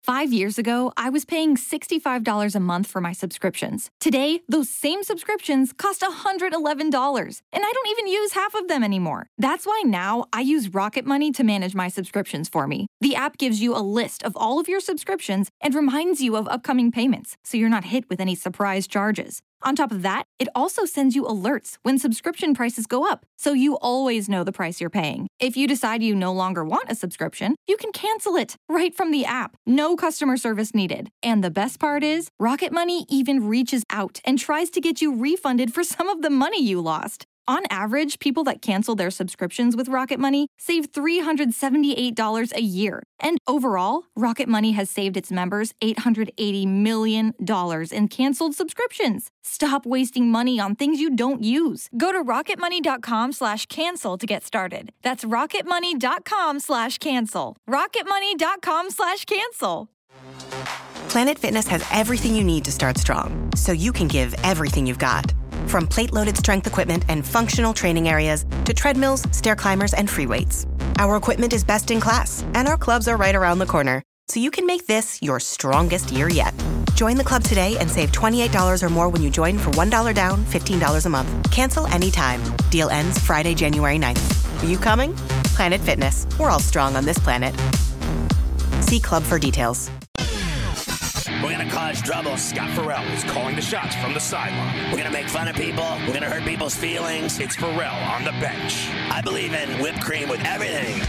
5 years ago, I was paying $65 a month for my subscriptions. Today, those same subscriptions cost $111, and I don't even use half of them anymore. That's why now I use Rocket Money to manage my subscriptions for me. The app gives you a list of all of your subscriptions and reminds you of upcoming payments, so you're not hit with any surprise charges. On top of that, it also sends you alerts when subscription prices go up, so you always know the price you're paying. If you decide you no longer want a subscription, you can cancel it right from the app. No customer service needed. And the best part is, Rocket Money even reaches out and tries to get you refunded for some of the money you lost. On average, people that cancel their subscriptions with Rocket Money save $378 a year. And overall, Rocket Money has saved its members $880 million in canceled subscriptions. Stop wasting money on things you don't use. Go to rocketmoney.com/cancel to get started. That's rocketmoney.com/cancel. rocketmoney.com/cancel. Planet Fitness has everything you need to start strong, so you can give everything you've got. From plate-loaded strength equipment and functional training areas to treadmills, stair climbers, and free weights. Our equipment is best in class, and our clubs are right around the corner, so you can make this your strongest year yet. Join the club today and save $28 or more when you join for $1 down, $15 a month. Cancel anytime. Deal ends Friday, January 9th. Are you coming? Planet Fitness. We're all strong on this planet. See club for details. We're going to cause trouble. Scott Farrell is calling the shots from the sideline. We're going to make fun of people. We're going to hurt people's feelings. It's Farrell on the bench. I believe in whipped cream with everything.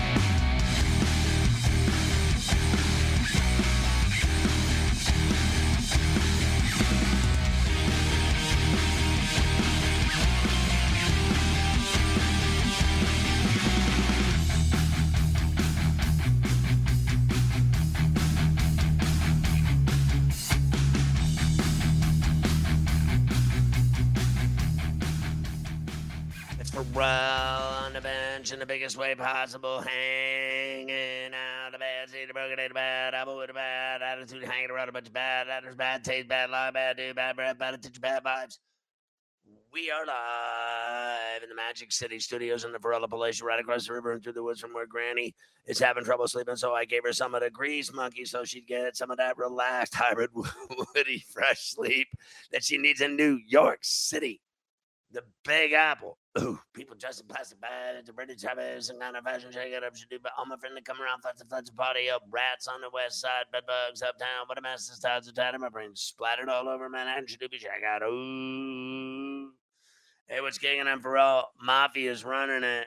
On the bench in the biggest way possible, hanging out the bad seat, the broken day, the bad apple with a bad attitude, hanging around a bunch of bad actors, bad taste, bad lie, bad dude, bad breath, bad attention, bad vibes. We are live in the Magic City Studios in the Varela Palatial, right across the river and through the woods from where Granny is having trouble sleeping. So I gave her some of the Grease Monkey so she'd get some of that relaxed, hybrid, woody, fresh sleep that she needs in New York City. The Big Apple. Ooh, people dressed in plastic bags, the British habits, some kind of fashion shake it up, should do, but all my friends that come around, floods a party up, rats on the west side, bed bugs uptown, what a mess, this tides are tied, and my brain splattered all over Manhattan, should do, check out, ooh. Hey, what's kicking on Pharrell? Mafia's running it,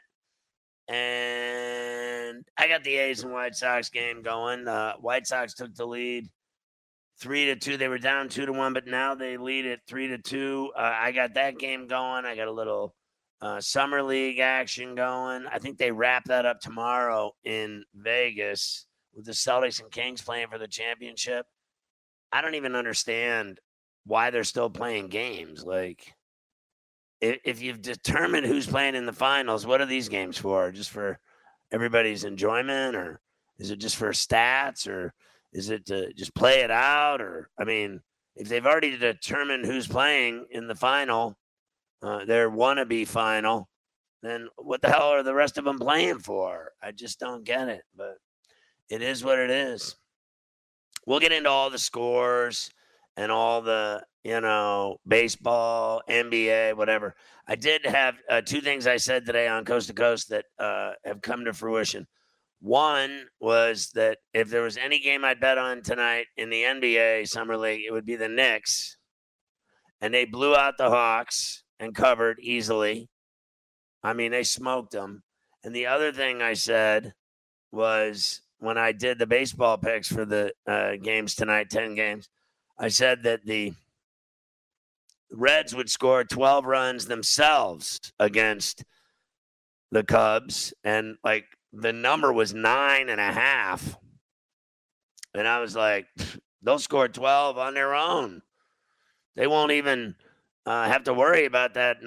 and I got the A's and White Sox game going. The White Sox took the lead 3-2. They were down 2-1, but now they lead it 3-2. I got that game going. I got a little summer league action going. I think they wrap that up tomorrow in Vegas with the Celtics and Kings playing for the championship. I don't even understand why they're still playing games. Like, if you've determined who's playing in the finals, what are these games for? Just for everybody's enjoyment, or is it just for stats, or is it to just play it out? Or, I mean, if they've already determined who's playing in the final, their wannabe final, then what the hell are the rest of them playing for? I just don't get it, but it is what it is. We'll get into all the scores and all the, baseball, NBA, whatever. I did have two things I said today on Coast to Coast that have come to fruition. One was that if there was any game I'd bet on tonight in the NBA Summer League, it would be the Knicks. And they blew out the Hawks and covered easily. I mean, they smoked them. And the other thing I said was when I did the baseball picks for the games tonight, 10 games, I said that the Reds would score 12 runs themselves against the Cubs. And, the number was 9.5. And I was like, they'll score 12 on their own. They won't even have to worry about that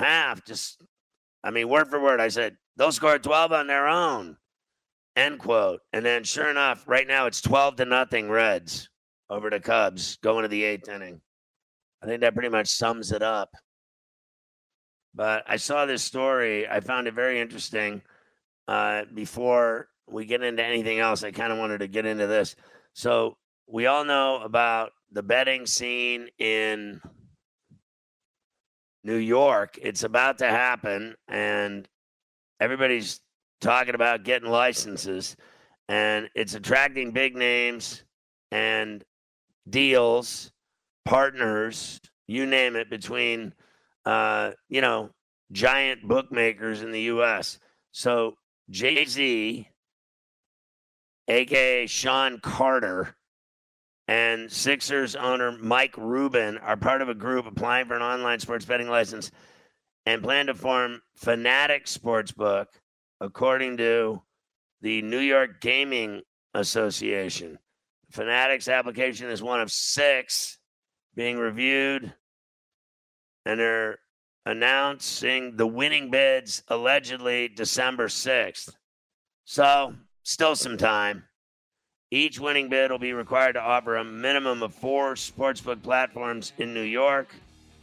9.5. Word for word, I said, they'll score 12 on their own. End quote. And then sure enough, right now it's 12-0 Reds over the Cubs going to the 8th inning. I think that pretty much sums it up. But I saw this story. I found it very interesting. Before we get into anything else, I kind of wanted to get into this. So we all know about the betting scene in New York. It's about to happen, and everybody's talking about getting licenses, and it's attracting big names and deals, partners, you name it, between, giant bookmakers in the U.S. So Jay-Z, a.k.a. Sean Carter, and Sixers owner Mike Rubin are part of a group applying for an online sports betting license and plan to form Fanatic Sportsbook, according to the New York Gaming Association. Fanatic's application is one of 6 being reviewed, and they're announcing the winning bids allegedly December 6th. So, still some time. Each winning bid will be required to offer a minimum of 4 sportsbook platforms in New York.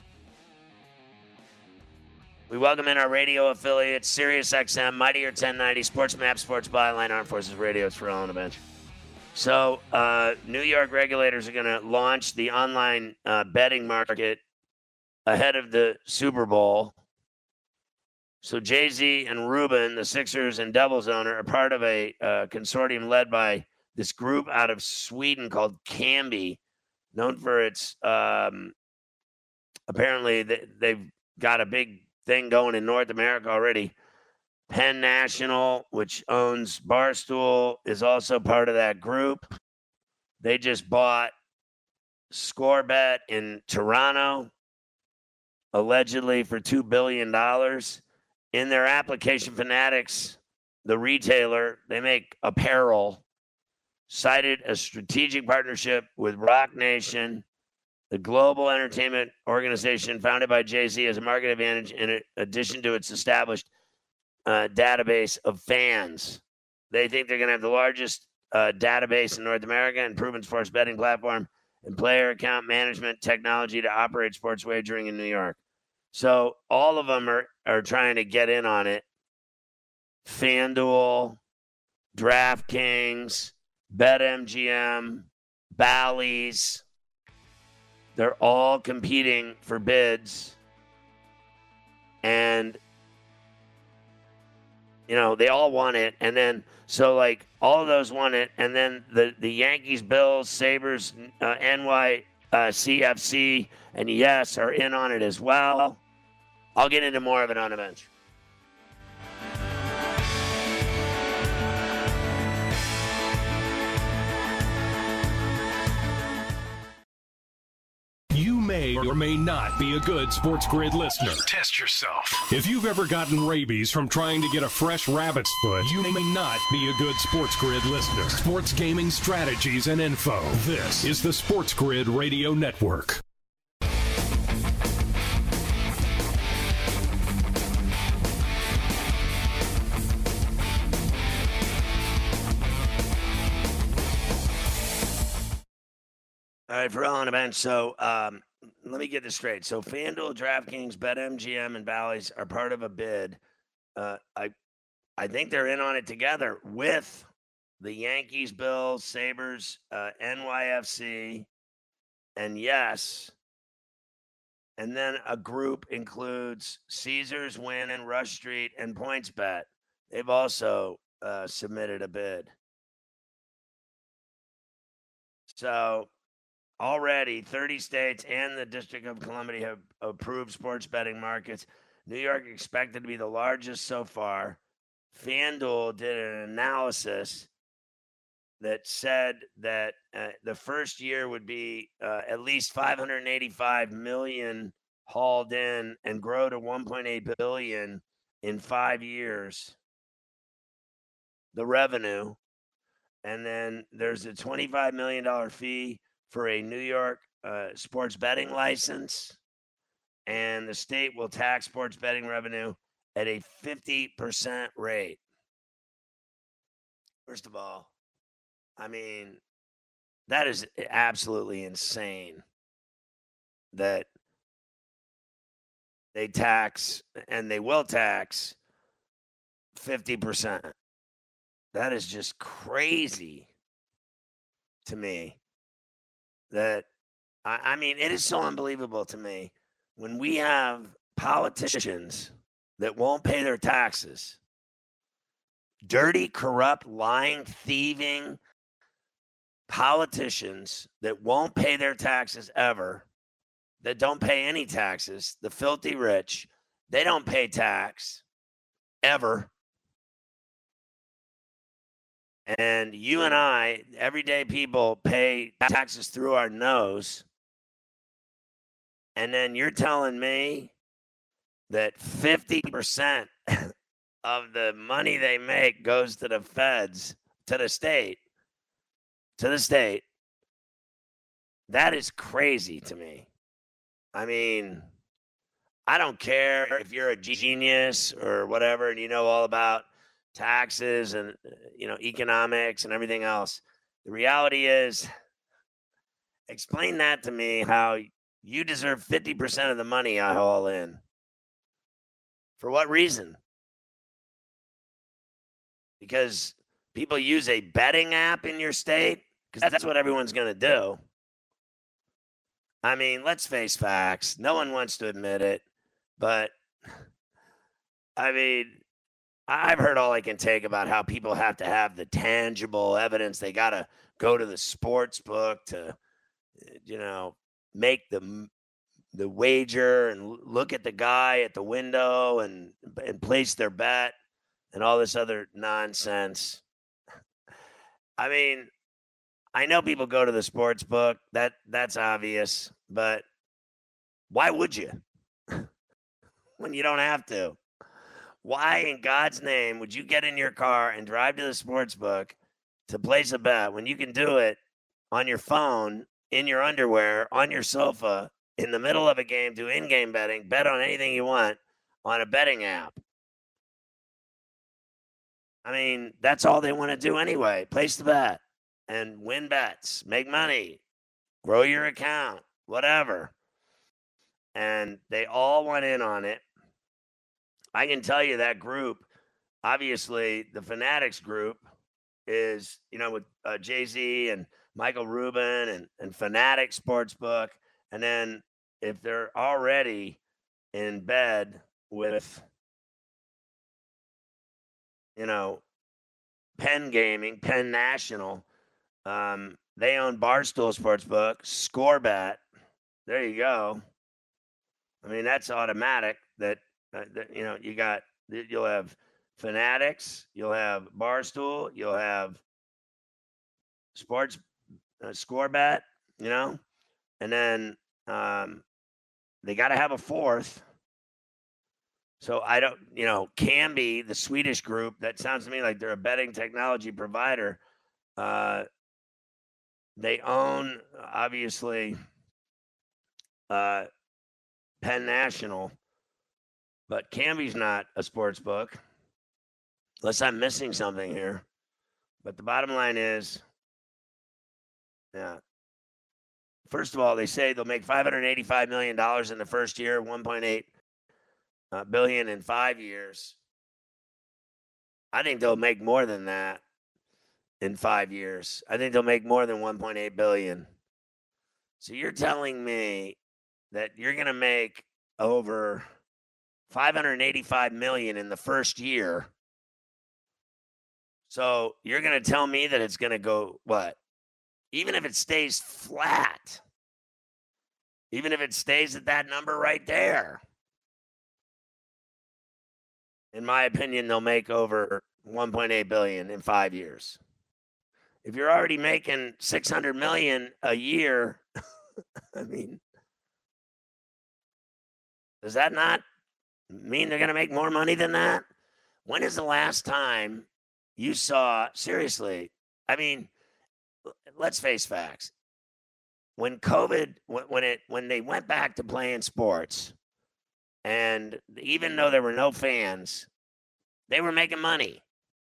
We welcome in our radio affiliates, SiriusXM, Mightier 1090, Sports Map, Sports Byline, Armed Forces Radio. It's Ferrall on the bench. So, New York regulators are going to launch the online betting market ahead of the Super Bowl. So, Jay-Z and Rubin, the Sixers and Devils owner, are part of a consortium led by this group out of Sweden called Kambi, known for its, apparently they've got a big thing going in North America already. Penn National, which owns Barstool, is also part of that group. They just bought ScoreBet in Toronto, allegedly for $2 billion. In their application, Fanatics, the retailer, they make apparel, cited a strategic partnership with Rock Nation, the global entertainment organization founded by Jay-Z, as a market advantage in addition to its established database of fans. They think they're going to have the largest database in North America and proven sports betting platform and player account management technology to operate sports wagering in New York. So all of them are trying to get in on it. FanDuel, DraftKings, BetMGM, Bally's. They're all competing for bids. And, they all want it. And then, so all of those want it. And then the Yankees, Bills, Sabres, NYCFC, and yes, are in on it as well. I'll get into more of it on the bench. You may or may not be a good Sports Grid listener. Test yourself. If you've ever gotten rabies from trying to get a fresh rabbit's foot, you may not be a good Sports Grid listener. Sports gaming strategies and info. This is the Sports Grid Radio Network. All right, Ferrall on the bench. So let me get this straight. So FanDuel, DraftKings, BetMGM, and Bally's are part of a bid. I think they're in on it together with the Yankees, Bills, Sabres, NYFC, and yes. And then a group includes Caesars, Wynn, and Rush Street, and PointsBet. They've also submitted a bid. So already, 30 states and the District of Columbia have approved sports betting markets. New York expected to be the largest so far. FanDuel did an analysis that said that the first year would be at least $585 million hauled in and grow to $1.8 billion in 5 years, the revenue. And then there's a $25 million fee for a New York sports betting license, and the state will tax sports betting revenue at a 50% rate. First of all, I mean, that is absolutely insane that they tax, and they will tax 50%. That is just crazy to me. that, I mean, it is so unbelievable to me when we have politicians that won't pay their taxes, dirty, corrupt, lying, thieving politicians that won't pay their taxes ever, that don't pay any taxes, the filthy rich, they don't pay tax ever. And you and I, everyday people, pay taxes through our nose. And then you're telling me that 50% of the money they make goes to the feds, to the state. That is crazy to me. I mean, I don't care if you're a genius or whatever and you know all about taxes and, economics and everything else. The reality is, explain that to me, how you deserve 50% of the money I haul in. For what reason? Because people use a betting app in your state? Because that's what everyone's going to do. I mean, let's face facts. No one wants to admit it. But, I mean, I've heard all I can take about how people have to have the tangible evidence. They got to go to the sports book to, make the wager and look at the guy at the window and place their bet and all this other nonsense. I mean, I know people go to the sports book. That's obvious. But why would you when you don't have to? Why in God's name would you get in your car and drive to the sports book to place a bet when you can do it on your phone, in your underwear, on your sofa, in the middle of a game, do in-game betting, bet on anything you want on a betting app? I mean, that's all they want to do anyway. Place the bet and win bets, make money, grow your account, whatever. And they all went in on it. I can tell you that group, obviously the Fanatics group is, with Jay-Z and Michael Rubin and Fanatics Sportsbook. And then if they're already in bed with, Penn Gaming, Penn National, they own Barstool Sportsbook, ScoreBet. There you go. I mean, that's automatic that you'll have Fanatics, you'll have Barstool, you'll have Sports ScoreBet, and then they got to have a fourth. So I don't, Kambi, the Swedish group, that sounds to me like they're a betting technology provider. They own, obviously, Penn National, but Kambi's not a sports book, unless I'm missing something here. But the bottom line is, first of all, they say they'll make $585 million in the first year, $1.8 billion in 5 years. I think they'll make more than that in 5 years. I think they'll make more than $1.8 billion. So you're telling me that you're going to make over $585 million in the first year. So you're going to tell me that it's going to go what? Even if it stays flat, even if it stays at that number right there, in my opinion, they'll make over $1.8 billion in 5 years. If you're already making $600 million a year, I mean, does that not mean they're going to make more money than that? When is the last time you saw, seriously, I mean, let's face facts. When COVID, when they went back to playing sports, and even though there were no fans, they were making money.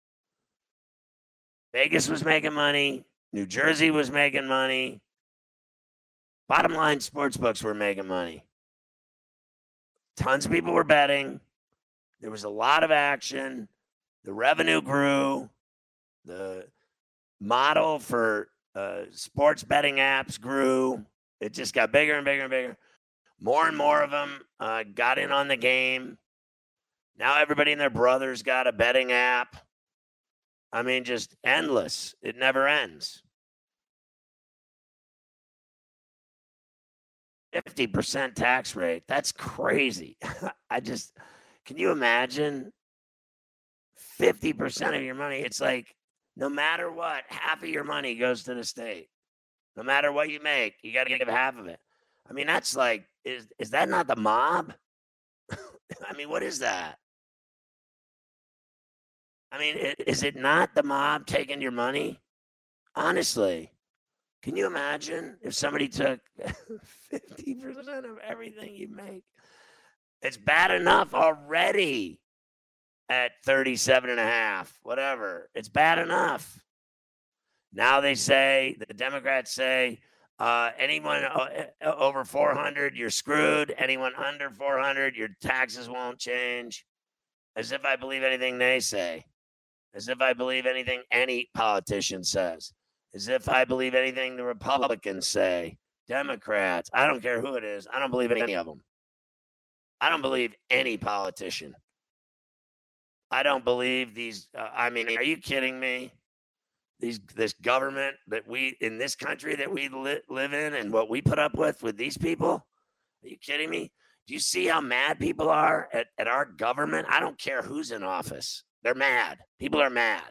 Vegas was making money. New Jersey was making money. Bottom line, sports books were making money. Tons of people were betting. There was a lot of action. The revenue grew. The model for sports betting apps grew. It just got bigger and bigger and bigger. More and more of them got in on the game. Now everybody and their brother's got a betting app. I mean, just endless. It never ends. 50% tax rate. That's crazy. Can you imagine 50% of your money? It's like no matter what, half of your money goes to the state. No matter what you make, you got to give half of it. I mean, that's like, is that not the mob? I mean, what is that? I mean, is it not the mob taking your money? Honestly, can you imagine if somebody took 50% of everything you make? It's bad enough already at 37.5, whatever. It's bad enough. Now they say, the Democrats say, anyone over 400, you're screwed. Anyone under 400, your taxes won't change. As if I believe anything they say. As if I believe anything any politician says. As if I believe anything the Republicans say. Democrats. I don't care who it is. I don't believe any of them. I don't believe any politician. I don't believe these. I mean, are you kidding me? This government that we, in this country that we live in and what we put up with these people? Are you kidding me? Do you see how mad people are at our government? I don't care who's in office. They're mad. People are mad.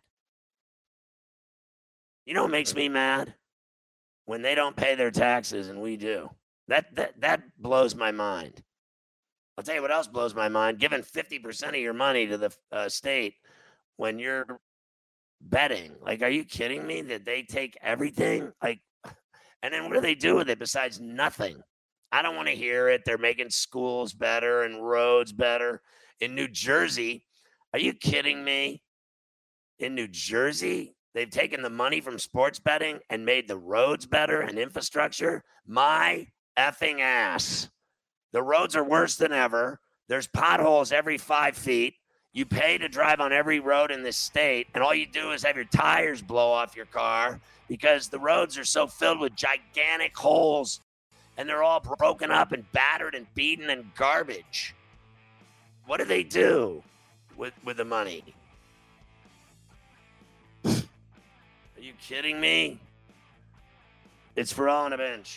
You know what makes me mad? When they don't pay their taxes and we do. That blows my mind. I'll tell you what else blows my mind. Giving 50% of your money to the state when you're betting. Like, are you kidding me that they take everything? Like, and then what do they do with it besides nothing? I don't want to hear it. They're making schools better and roads better. In New Jersey, are you kidding me? In New Jersey, they've taken the money from sports betting and made the roads better and infrastructure. My effing ass. The roads are worse than ever. There's potholes every 5 feet. You pay to drive on every road in this state, and all you do is have your tires blow off your car because the roads are so filled with gigantic holes, and they're all broken up and battered and beaten and garbage. What do they do with the money? Are you kidding me? It's for all on a bench.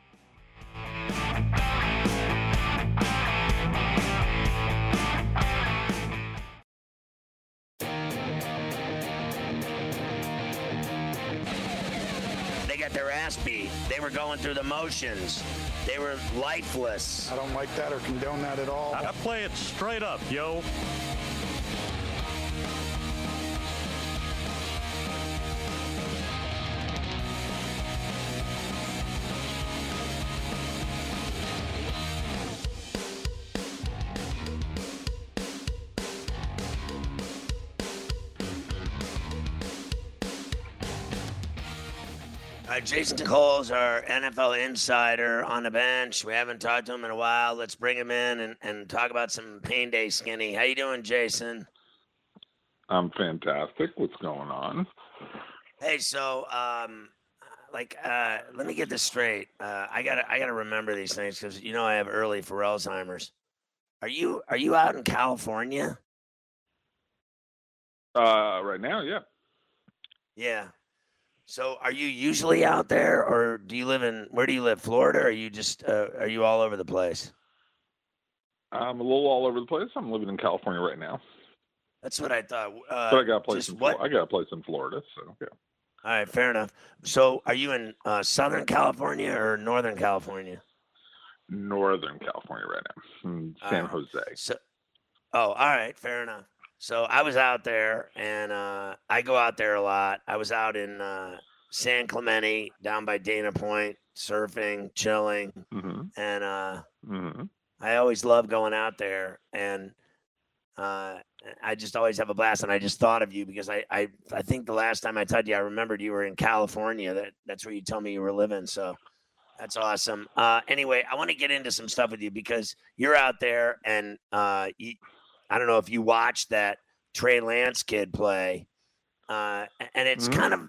Their ass beat. They were going through the motions. They were lifeless. I don't like that or condone that at all. I play it straight up, yo. Jason Cole's our NFL insider on the bench. We haven't talked to him in a while. Let's bring him in and talk about some Pain Day Skinny. How you doing, Jason? I'm fantastic. What's going on? Hey, so let me get this straight. I gotta remember these things because I have early for Alzheimer's. Are you out in California? Right now, yeah. Yeah. So are you usually out there, or do you where do you live, Florida, or are you just, are you all over the place? I'm a little all over the place. I'm living in California right now. That's what I thought. But I got a place I got a place in Florida, so yeah. All right, fair enough. So are you in Southern California or Northern California? Northern California right now, in San Jose. All right, fair enough. So I was out there, and I go out there a lot. I was out in San Clemente, down by Dana Point, surfing, chilling, and I always love going out there. And I just always have a blast. And I just thought of you because I think the last time I talked to you, I remembered you were in California. That's where you told me you were living. So that's awesome. Anyway, I want to get into some stuff with you because you're out there, and I don't know if you watched that Trey Lance kid play, and it's kind of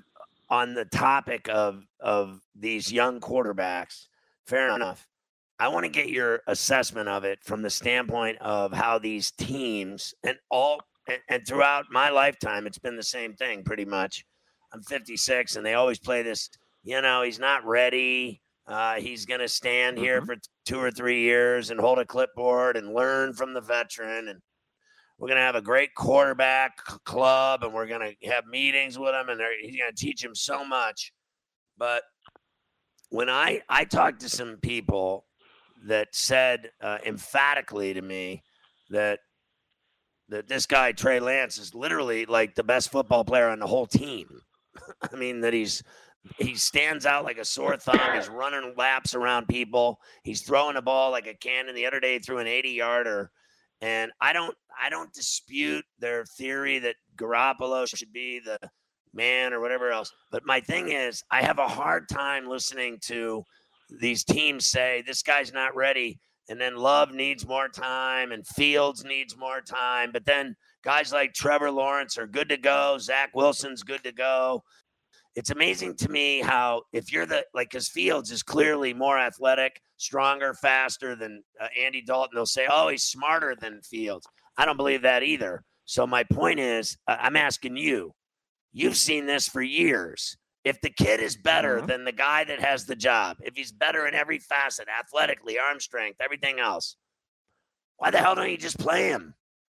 on the topic of these young quarterbacks, fair enough. I want to get your assessment of it from the standpoint of how these teams and throughout my lifetime, it's been the same thing pretty much. I'm 56 and they always play this, he's not ready. He's going to stand here for 2 or 3 years and hold a clipboard and learn from the veteran. And we're going to have a great quarterback club and we're going to have meetings with him and he's going to teach him so much. But when I talked to some people that said emphatically to me that this guy, Trey Lance, is literally like the best football player on the whole team. I mean, that he stands out like a sore thumb. He's running laps around people. He's throwing the ball like a cannon. The other day he threw an 80-yarder. And I don't dispute their theory that Garoppolo should be the man or whatever else. But my thing is, I have a hard time listening to these teams say this guy's not ready, and then Love needs more time and Fields needs more time. But then guys like Trevor Lawrence are good to go. Zach Wilson's good to go. It's amazing to me how if you're because Fields is clearly more athletic, stronger, faster than Andy Dalton, they'll say, oh, he's smarter than Fields. I don't believe that either. So my point is, I'm asking you, you've seen this for years. If the kid is better than the guy that has the job, if he's better in every facet, athletically, arm strength, everything else, why the hell don't you just play him?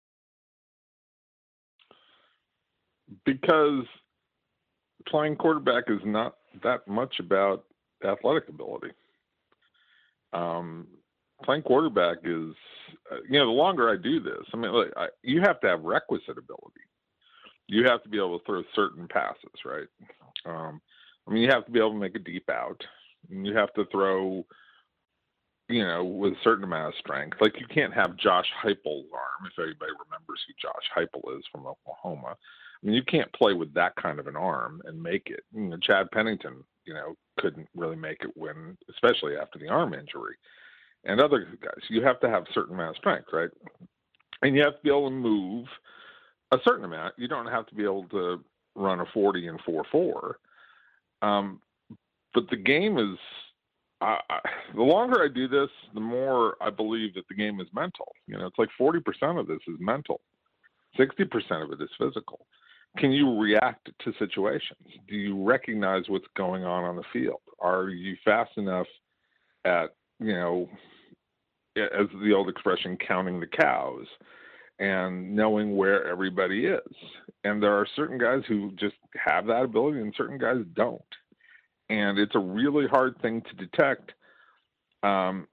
Because playing quarterback is not that much about athletic ability. Playing quarterback is, the longer I do this, I mean, you have to have requisite ability. You have to be able to throw certain passes, right? You have to be able to make a deep out. And you have to throw, with a certain amount of strength. Like you can't have Josh Heupel's arm, if anybody remembers who Josh Heupel is from Oklahoma. I mean, you can't play with that kind of an arm and make it. Chad Pennington, couldn't really make it especially after the arm injury. And other guys, you have to have a certain amount of strength, right? And you have to be able to move a certain amount. You don't have to be able to run a 40 and 4.4. But the game is, the longer I do this, the more I believe that the game is mental. It's like 40% of this is mental. 60% of it is physical. Can you react to situations? Do you recognize what's going on the field? Are you fast enough at, as the old expression, counting the cows and knowing where everybody is? And there are certain guys who just have that ability and certain guys don't. And it's a really hard thing to detect. I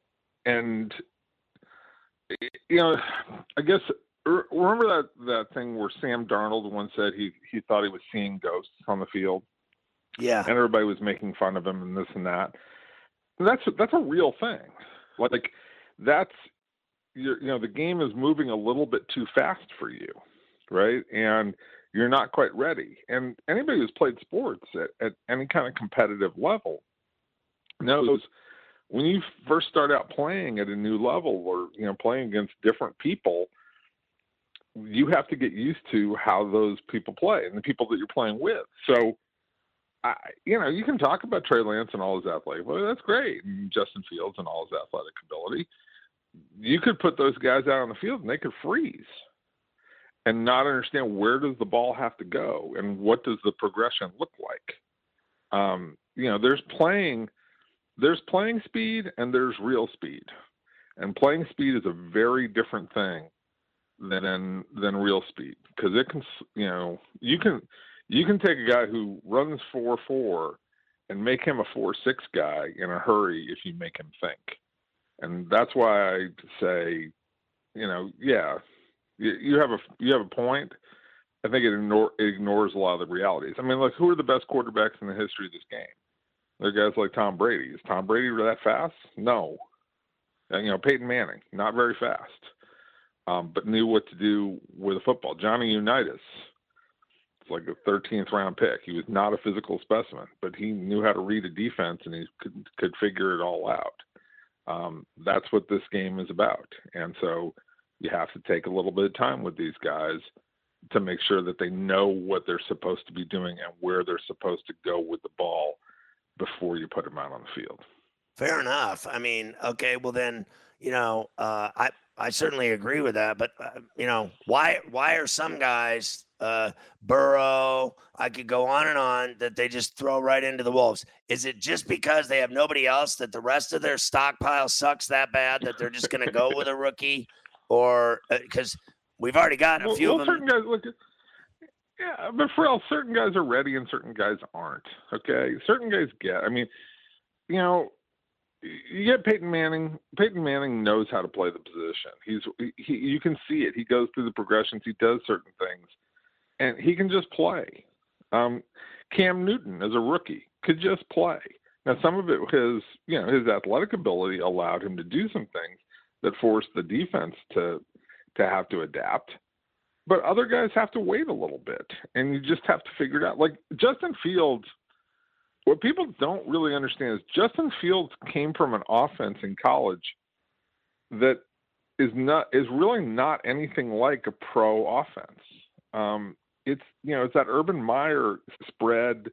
guess, remember that thing where Sam Darnold once said he thought he was seeing ghosts on the field? Yeah. And everybody was making fun of him and this and that. And that's a real thing. Like that's, the game is moving a little bit too fast for you, right? And you're not quite ready. And anybody who's played sports at any kind of competitive level knows when you first start out playing at a new level or, playing against different people, you have to get used to how those people play and the people that you're playing with. So, you can talk about Trey Lance and all his athletic, well, that's great. And Justin Fields and all his athletic ability. You could put those guys out on the field and they could freeze and not understand where does the ball have to go and what does the progression look like. There's playing speed and there's real speed, and playing speed is a very different thing than real speed, because it can, you can take a guy who runs 4.4 and make him a 4.6 guy in a hurry if you make him think. And that's why I say, you have a point. I think it ignores a lot of the realities. I mean, like, who are the best quarterbacks in the history of this game? There are guys like Tom Brady. Is Tom Brady that fast? No. Peyton Manning, not very fast, but knew what to do with a football. Johnny Unitas, it's like a 13th round pick. He was not a physical specimen, but he knew how to read a defense and he could figure it all out. That's what this game is about. And so you have to take a little bit of time with these guys to make sure that they know what they're supposed to be doing and where they're supposed to go with the ball before you put them out on the field. Fair enough. I mean, okay, well then, I certainly agree with that. But why are some guys, Burrow, I could go on and on, that they just throw right into the wolves? Is it just because they have nobody else, that the rest of their stockpile sucks that bad that they're just going to go with a rookie, or because we've already got a few of them? Certain guys but for all, certain guys are ready and certain guys aren't. Okay, certain guys get. I mean, you get Peyton Manning. Peyton Manning knows how to play the position. You can see it. He goes through the progressions. He does certain things, and he can just play. Cam Newton, as a rookie, could just play. Now, some of it was, his athletic ability allowed him to do some things that forced the defense to have to adapt. But other guys have to wait a little bit, and you just have to figure it out. Like Justin Fields. What people don't really understand is Justin Fields came from an offense in college that is really not anything like a pro offense. It's that Urban Meyer spread,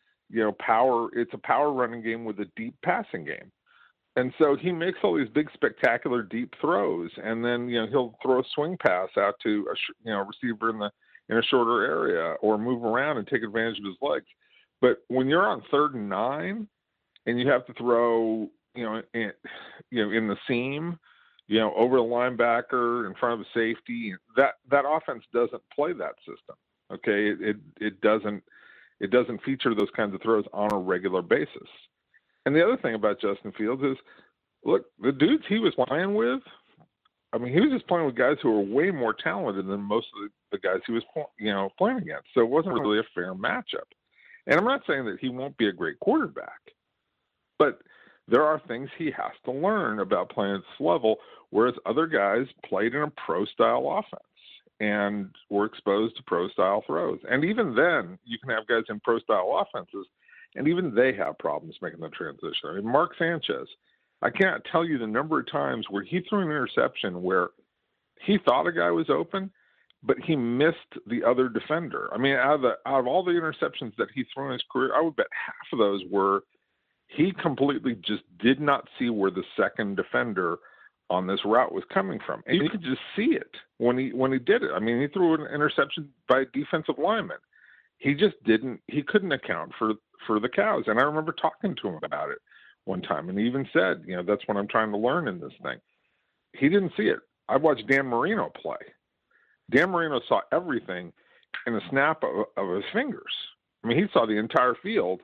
power. It's a power running game with a deep passing game, and so he makes all these big, spectacular deep throws, and then he'll throw a swing pass out to a receiver in a shorter area, or move around and take advantage of his legs. But when you're on 3rd and 9 and you have to throw, in the seam, over the linebacker in front of the safety, that offense doesn't play that system. Okay, it doesn't feature those kinds of throws on a regular basis. And the other thing about Justin Fields is, look, the dudes he was playing with, I mean, he was just playing with guys who were way more talented than most of the guys he was playing against. So it wasn't really a fair matchup. And I'm not saying that he won't be a great quarterback, but there are things he has to learn about playing at this level, whereas other guys played in a pro-style offense and were exposed to pro-style throws. And even then, you can have guys in pro-style offenses, and even they have problems making the transition. I mean, Mark Sanchez, I can't tell you the number of times where he threw an interception where he thought a guy was open, but he missed the other defender. I mean, out of all the interceptions that he threw in his career, I would bet half of those were he completely just did not see where the second defender on this route was coming from. And you could just see it when he did it. I mean, he threw an interception by a defensive lineman. He couldn't account for the cows. And I remember talking to him about it one time, and he even said, that's what I'm trying to learn in this thing. He didn't see it. I watched Dan Marino play. Dan Marino saw everything in a snap of his fingers. I mean, he saw the entire field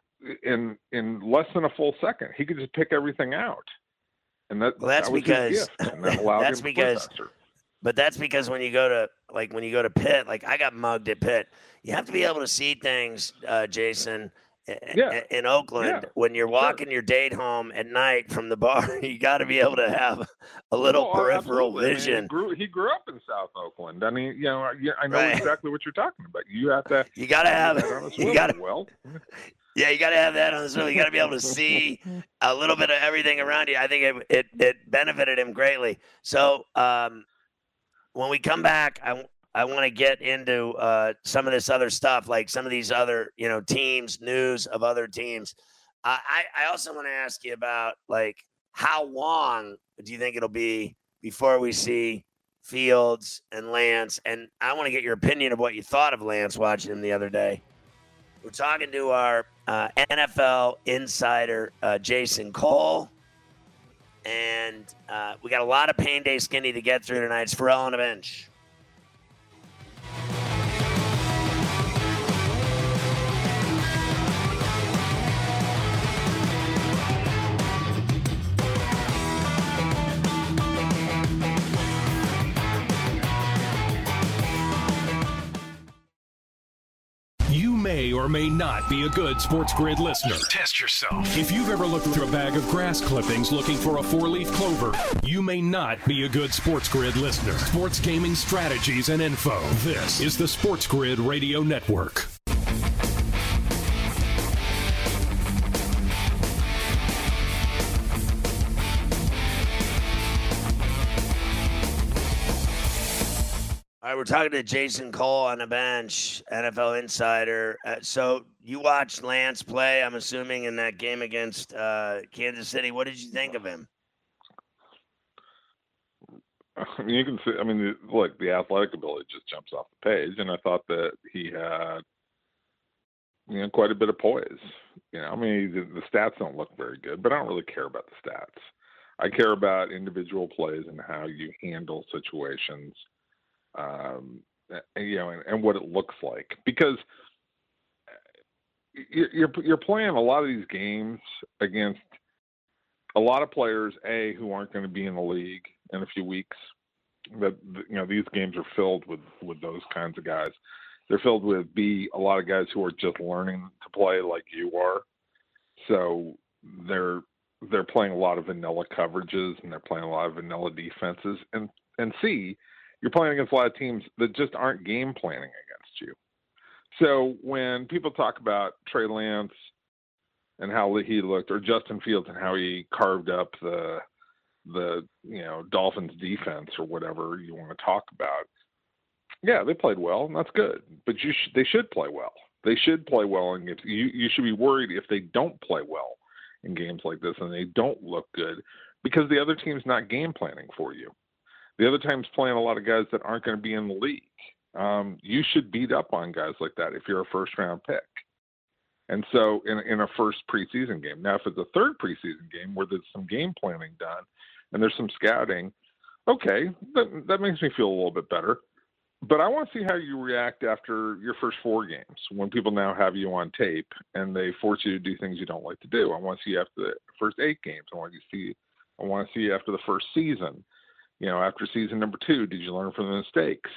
in less than a full second. He could just pick everything out, and that was his gift, and that allowed him to play faster. But that's because when you go to Pitt, like I got mugged at Pitt, you have to be able to see things, Jason. In Oakland, when you're walking your date home at night from the bar, you got to be able to have a little peripheral vision. I mean, he grew up in South Oakland. I mean, I know exactly what you're talking about. You got to have you got to have that on the swivel. You got to be able to see a little bit of everything around you. I think it benefited him greatly. So when we come back, I want to get into some of this other stuff, like some of these other, teams, news of other teams. I also want to ask you about, like, how long do you think it'll be before we see Fields and Lance? And I want to get your opinion of what you thought of Lance watching him the other day. We're talking to our NFL insider, Jason Cole. And we got a lot of Pain Day Skinny to get through tonight. It's Ferrall on the bench. May or may not be a good Sports Grid listener. Test yourself. If you've ever looked through a bag of grass clippings looking for a 4-leaf clover, you may not be a good Sports Grid listener. Sports gaming strategies and info. This is the Sports Grid Radio Network. All right, we're talking to Jason Cole on the bench, NFL insider. So you watched Lance play, I'm assuming, in that game against Kansas City. What did you think of him? I mean, you can see. I mean, look, the athletic ability just jumps off the page, and I thought that he had, quite a bit of poise. I mean, the stats don't look very good, but I don't really care about the stats. I care about individual plays and how you handle situations. And what it looks like, because you're playing a lot of these games against a lot of players, who aren't going to be in the league in a few weeks. That these games are filled with those kinds of guys. They're filled with a lot of guys who are just learning to play like you are. So they're playing a lot of vanilla coverages and they're playing a lot of vanilla defenses, and you're playing against a lot of teams that just aren't game planning against you. So when people talk about Trey Lance and how he looked, or Justin Fields and how he carved up the Dolphins defense, or whatever you want to talk about, yeah, they played well, and that's good. But they should play well. They should play well in games. You should be worried if they don't play well in games like this and they don't look good, because the other team's not game planning for you. The other team's playing a lot of guys that aren't going to be in the league. You should beat up on guys like that if you're a first-round pick. And so in a first preseason game. Now, if it's a third preseason game where there's some game planning done and there's some scouting, okay, that makes me feel a little bit better. But I want to see how you react after your first 4 games, when people now have you on tape and they force you to do things you don't like to do. I want to see you after the first 8 games. I want to see you after the first season. After season number 2, did you learn from the mistakes?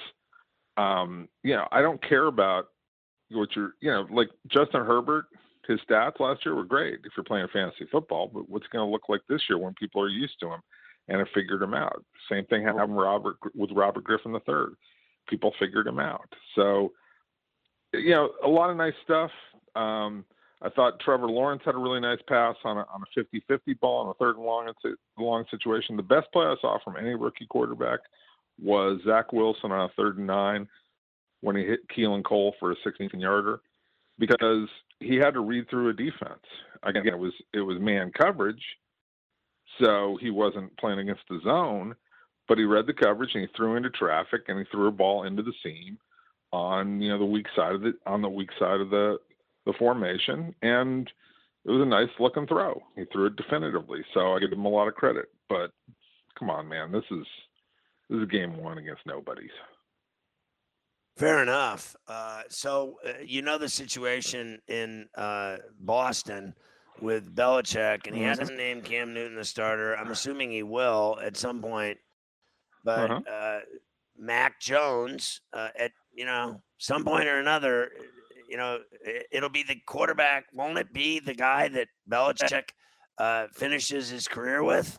I don't care about what like Justin Herbert, his stats last year were great if you're playing fantasy football, but what's going to look like this year when people are used to him and have figured him out? Same thing happened with Robert Griffin III. People figured him out. So, a lot of nice stuff. I thought Trevor Lawrence had a really nice pass on a 50-50 ball on a third and long situation. The best play I saw from any rookie quarterback was Zach Wilson on a 3rd and 9 when he hit Keelan Cole for a 16-yarder, because he had to read through a defense. Again, it was man coverage, so he wasn't playing against the zone, but he read the coverage and he threw into traffic and he threw a ball into the seam on the weak side of the formation, and it was a nice looking throw. He threw it definitively, so I give him a lot of credit. But come on, man, this is game 1 against nobodies. Fair enough. So the situation in Boston with Belichick, and he hasn't named Cam Newton the starter. I'm assuming he will at some point. But Mac Jones, at some point or another, it'll be the quarterback. Won't it be the guy that Belichick finishes his career with?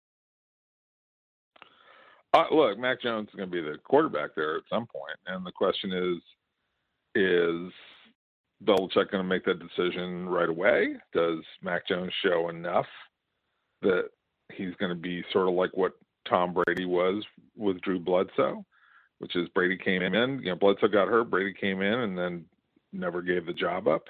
Look, Mac Jones is going to be the quarterback there at some point, and the question is Belichick going to make that decision right away? Does Mac Jones show enough that he's going to be sort of like what Tom Brady was with Drew Bledsoe, which is Brady came in, Bledsoe got hurt, Brady came in and then never gave the job up.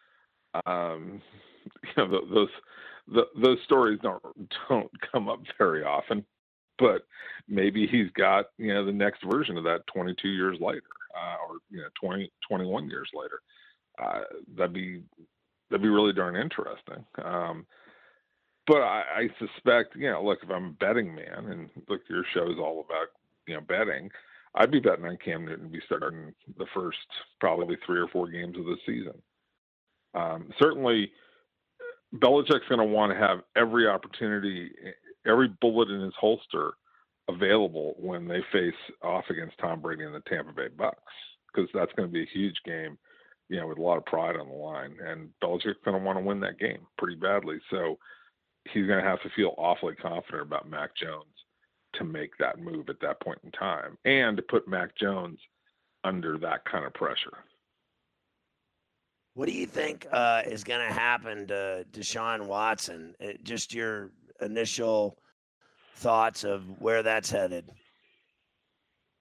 Those stories don't come up very often, but maybe he's got, the next version of that 22 years later, or 21 years later. That'd be really darn interesting. But I suspect, look, if I'm a betting man, and look, your show is all about, betting, I'd be betting on Cam Newton to be starting the first probably 3 or 4 games of the season. Certainly, Belichick's going to want to have every opportunity, every bullet in his holster available when they face off against Tom Brady and the Tampa Bay Bucks, because that's going to be a huge game, with a lot of pride on the line. And Belichick's going to want to win that game pretty badly. So he's going to have to feel awfully confident about Mac Jones to make that move at that point in time, and to put Mac Jones under that kind of pressure. What do you think is going to happen to Deshaun Watson? Just your initial thoughts of where that's headed.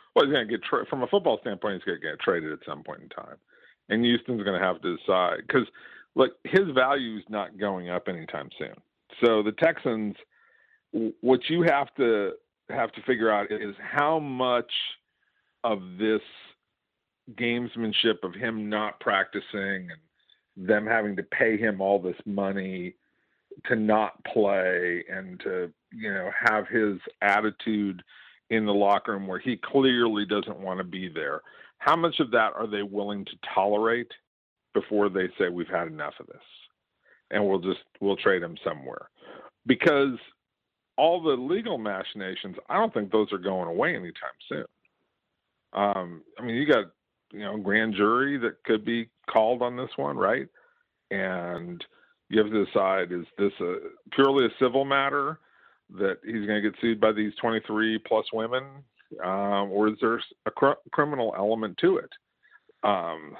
Well, he's going to get from a football standpoint, he's going to get traded at some point in time, and Houston's going to have to decide because, look, his value is not going up anytime soon. So the Texans, what you have to figure out is how much of this gamesmanship of him not practicing and them having to pay him all this money to not play and to, have his attitude in the locker room where he clearly doesn't want to be there. How much of that are they willing to tolerate before they say we've had enough of this and we'll trade him somewhere? Because all the legal machinations, I don't think those are going away anytime soon. You got, grand jury that could be called on this one, right? And you have to decide, is this purely a civil matter that he's going to get sued by these 23 plus women, or is there a criminal element to it? And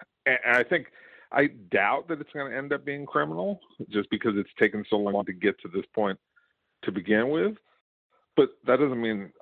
I doubt that it's going to end up being criminal just because it's taken so long to get to this point to begin with. But that doesn't mean,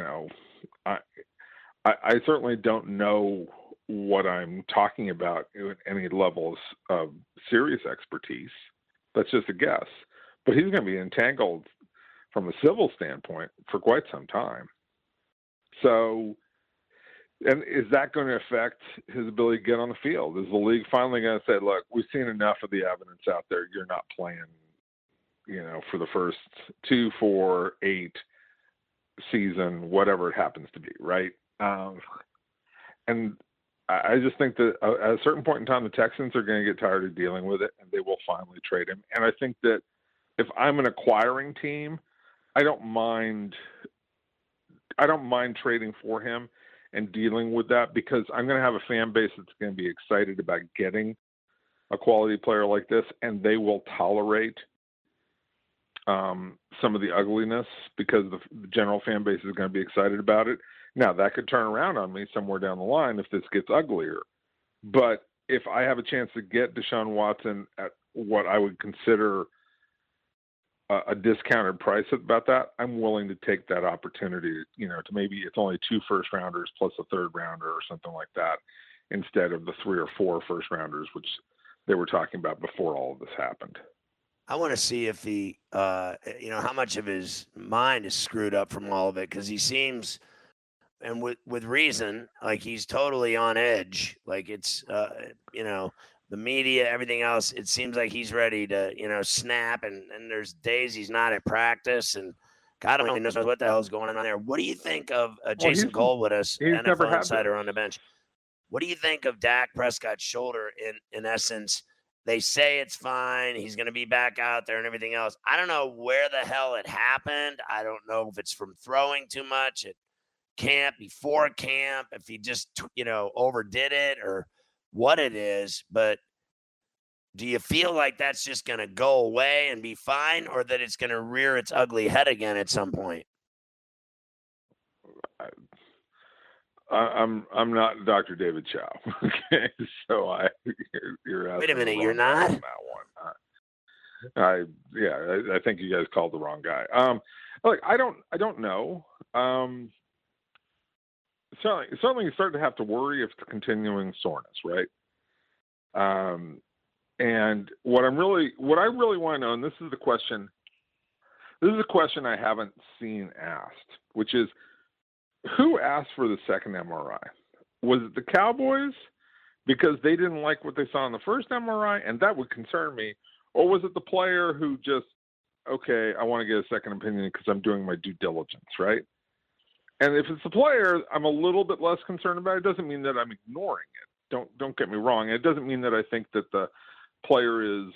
I certainly don't know what I'm talking about at any levels of serious expertise. That's just a guess. But he's going to be entangled from a civil standpoint for quite some time. So, and is that going to affect his ability to get on the field? Is the league finally going to say, look, we've seen enough of the evidence out there. You're not playing, for the first 2, 4, 8 season, whatever it happens to be, right? And I just think that at a certain point in time, the Texans are going to get tired of dealing with it, and they will finally trade him. And I think that if I'm an acquiring team, I don't mind trading for him and dealing with that because I'm going to have a fan base that's going to be excited about getting a quality player like this, and they will tolerate some of the ugliness because the general fan base is going to be excited about it. Now, that could turn around on me somewhere down the line if this gets uglier. But if I have a chance to get Deshaun Watson at what I would consider a discounted price about that, I'm willing to take that opportunity, to maybe it's only 2 first-rounders plus a third-rounder or something like that instead of the 3 or 4 first-rounders, which they were talking about before all of this happened. I want to see if he, how much of his mind is screwed up from all of it, because he seems – and with reason, like he's totally on edge. Like it's, the media, everything else, it seems like he's ready to, snap. And there's days he's not at practice. And God only knows what the hell's going on there. What do you think of Jason Cole with us, NFL Insider on the bench? What do you think of Dak Prescott's shoulder in essence? They say it's fine. He's going to be back out there and everything else. I don't know where the hell it happened. I don't know if it's from throwing too much at camp, before camp, if he just, overdid it or what it is. But do you feel like that's just going to go away and be fine, or that it's going to rear its ugly head again at some point? I'm not Dr. David Chow. Okay, so you're asking. Wait a minute, you're not? On that one. I think you guys called the wrong guy. Look, I don't know. Certainly you start to have to worry if it's continuing soreness, right? And what I really want to know, and this is a question I haven't seen asked, which is, who asked for the second MRI? Was it the Cowboys because they didn't like what they saw in the first MRI, and that would concern me? Or was it the player who just, okay, I want to get a second opinion because I'm doing my due diligence, right? And if it's the player, I'm a little bit less concerned about it. It doesn't mean that I'm ignoring it. Don't get me wrong. It doesn't mean that I think that the player is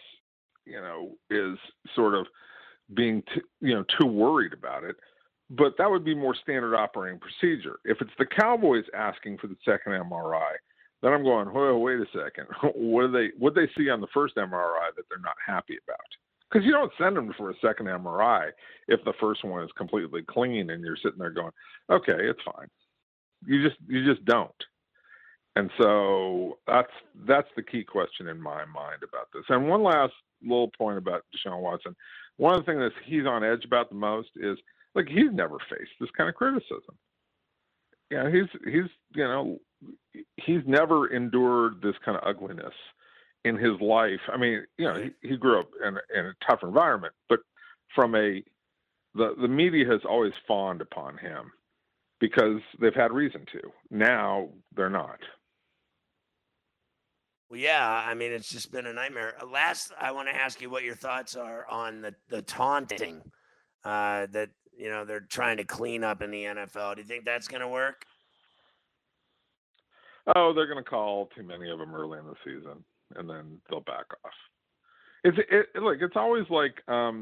sort of being too worried about it. But that would be more standard operating procedure. If it's the Cowboys asking for the second MRI, then I'm going, well, wait a second. What they see on the first MRI that they're not happy about? Because you don't send them for a second MRI if the first one is completely clean and you're sitting there going, okay, it's fine. You just don't. And so that's the key question in my mind about this. And one last little point about Deshaun Watson. One of the things that he's on edge about the most is, like, he's never faced this kind of criticism. he's never endured this kind of ugliness in his life. I mean, he grew up in a tough environment, but from the media has always fawned upon him because they've had reason to. Now they're not. Well, yeah, I mean, it's just been a nightmare. Last, I want to ask you what your thoughts are on the taunting that, they're trying to clean up in the NFL. Do you think that's going to work? Oh, they're going to call too many of them early in the season, and then they'll back off. It's always like,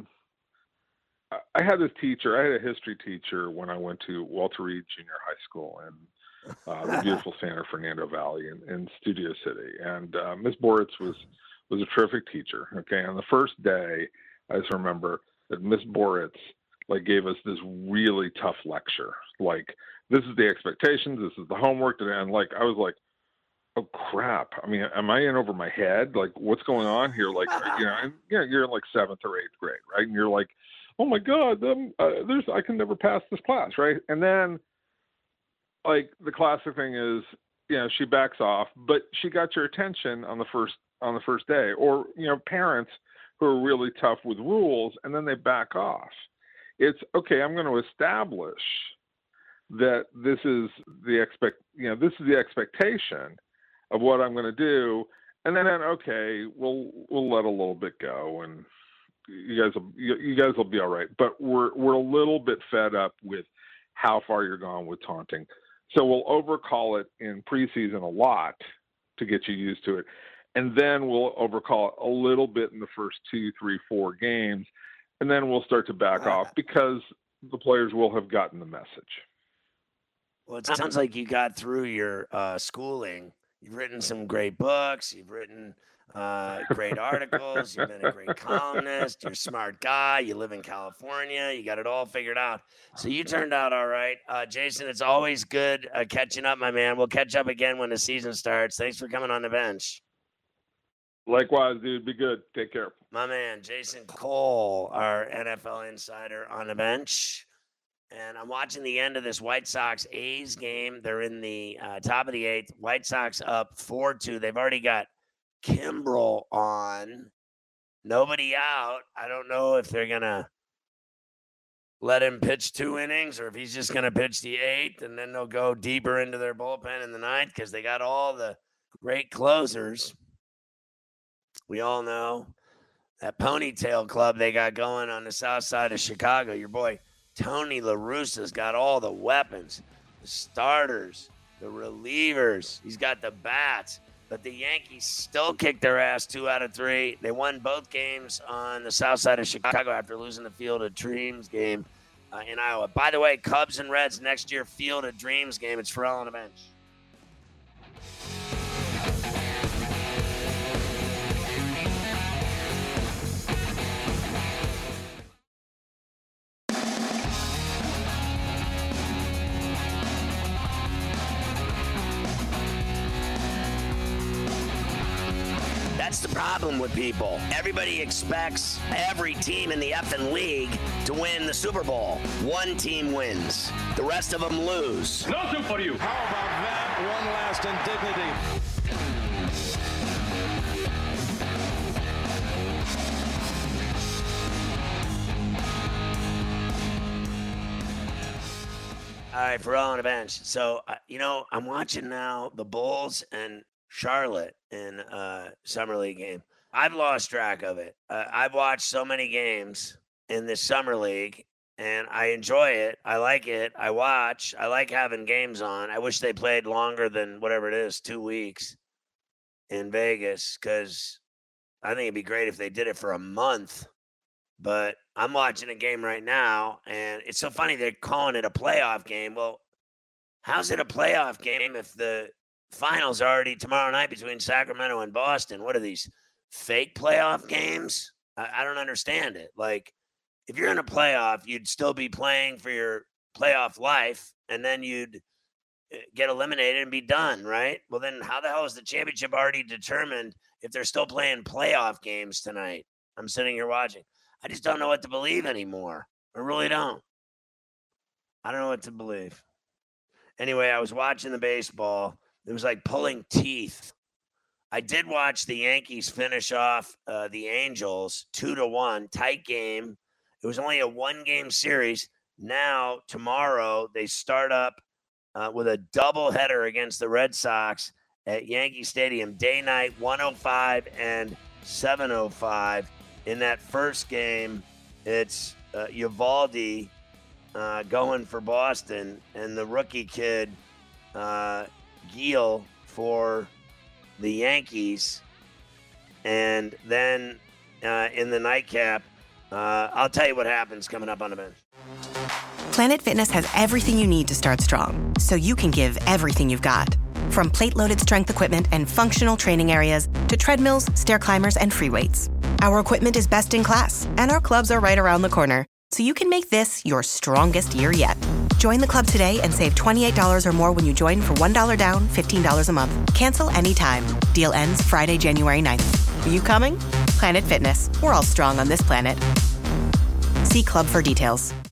I had this teacher. I had a history teacher when I went to Walter Reed Junior High School in the beautiful San Fernando Valley in Studio City. And Miss Boritz was a terrific teacher. Okay, on the first day, I just remember that Miss Boritz gave us this really tough lecture. This is the expectations. This is the homework. And I was like, oh crap. I mean, am I in over my head? What's going on here? You're in 7th or 8th grade, right? And you're like, oh my God, I can never pass this class, right? And then, the classic thing is, she backs off, but she got your attention on the first day. Or parents who are really tough with rules, and then they back off. It's okay. I'm going to establish that this is the expectation of what I'm going to do, and then okay, we'll let a little bit go, and you guys will be all right. But we're a little bit fed up with how far you're gone with taunting, so we'll overcall it in preseason a lot to get you used to it, and then we'll overcall it a little bit in the first 2, 3, 4 games, and then we'll start to back off because the players will have gotten the message. Well, it sounds like you got through your schooling. You've written some great books. You've written great articles. You've been a great columnist. You're a smart guy. You live in California. You got it all figured out. So you turned out all right. Jason, it's always good catching up, my man. We'll catch up again when the season starts. Thanks for coming on the bench. Likewise, dude. Be good. Take care. My man, Jason Cole, our NFL insider on the bench. And I'm watching the end of this White Sox-A's game. They're in the top of the 8th. White Sox up 4-2. They've already got Kimbrel on. Nobody out. I don't know if they're going to let him pitch 2 innings or if he's just going to pitch the 8th, and then they'll go deeper into their bullpen in the 9th because they got all the great closers. We all know that ponytail club they got going on the south side of Chicago. Your boy Tony La Russa's got all the weapons, the starters, the relievers. He's got the bats. But the Yankees still kicked their ass 2 out of 3. They won both games on the south side of Chicago after losing the Field of Dreams game in Iowa. By the way, Cubs and Reds next year, Field of Dreams game. It's Ferrall on the bench. That's the problem with people. Everybody expects every team in the effing league to win the Super Bowl. One team wins. The rest of them lose. Nothing for you. How about that? One last indignity. All right, Ferrall on the bench. So, I'm watching now the Bulls and Charlotte in Summer League game. I've lost track of it. I've watched so many games in this Summer League, and I enjoy it. I like it. I watch. I like having games on. I wish they played longer than whatever it is, 2 weeks in Vegas, because I think it'd be great if they did it for a month. But I'm watching a game right now, and it's so funny they're calling it a playoff game. Well, how's it a playoff game if the finals are already tomorrow night between Sacramento and Boston? What are these, fake playoff games? I don't understand it. If you're in a playoff, you'd still be playing for your playoff life, and then you'd get eliminated and be done, right? Well, then how the hell is the championship already determined if they're still playing playoff games tonight? I'm sitting here watching. I just don't know what to believe anymore. I really don't. I don't know what to believe. Anyway, I was watching the baseball. It was like pulling teeth. I did watch the Yankees finish off the Angels 2-1, tight game. It was only a 1-game series. Now, tomorrow, they start up with a doubleheader against the Red Sox at Yankee Stadium, day night, 1:05 and 7:05. In that first game, it's Eovaldi going for Boston, and the rookie kid, Gil, for the Yankees. And then in the nightcap, I'll tell you what happens coming up on the bench. Planet Fitness has everything you need to start strong, so you can give everything you've got. From plate-loaded strength equipment and functional training areas to treadmills, stair climbers, and free weights. Our equipment is best in class, and our clubs are right around the corner, so you can make this your strongest year yet. Join the club today and save $28 or more when you join for $1 down, $15 a month. Cancel anytime. Deal ends Friday, January 9th. Are you coming? Planet Fitness. We're all strong on this planet. See club for details.